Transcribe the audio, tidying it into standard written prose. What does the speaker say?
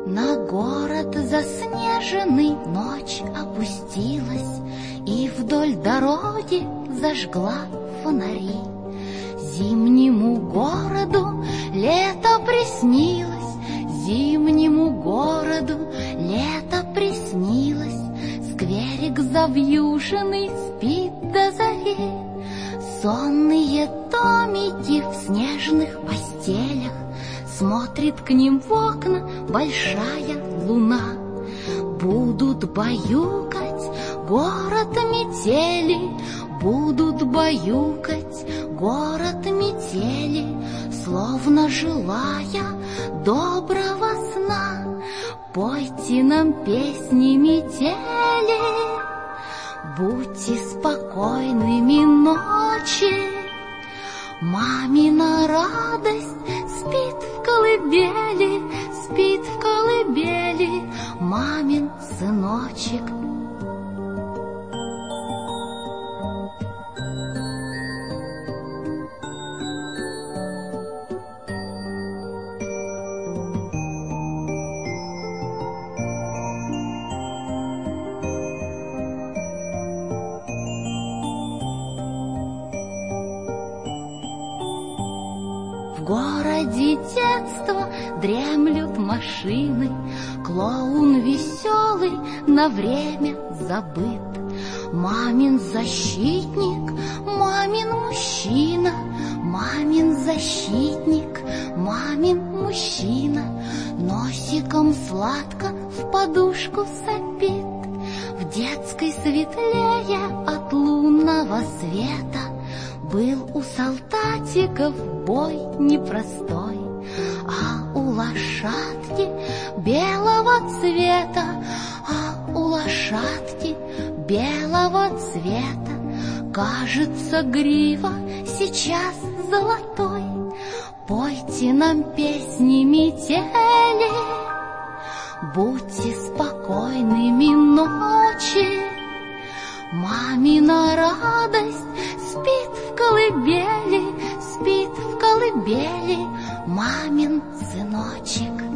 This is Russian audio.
На город заснеженный ночь опустилась, и вдоль дороги зажгла фонари. Зимнему городу лето приснилось, зимнему городу лето приснилось. Скверик завьюженный спит до зари, сонные томики в снежных постелях. Смотрит к ним в окна большая луна. Будут баюкать город метели, будут баюкать город метели, словно желая доброго сна. Пойте нам песни метели, будьте спокойными ночи. Мамина радость спит в колыбели, спит в колыбели мамин сыночек. В городе детства дремлют машины, клоун веселый на время забыт. Мамин защитник, мамин мужчина, мамин защитник, мамин мужчина. Носиком сладко в подушку сопит, в детской светлее от лунного света. Был у солдатиков бой непростой, а у лошадки белого цвета, а у лошадки белого цвета. Кажется, грива сейчас золотой. Пойте нам песни метели, будьте спокойными ночи. Мамина радость спит в колыбели, спит в колыбели мамин сыночек.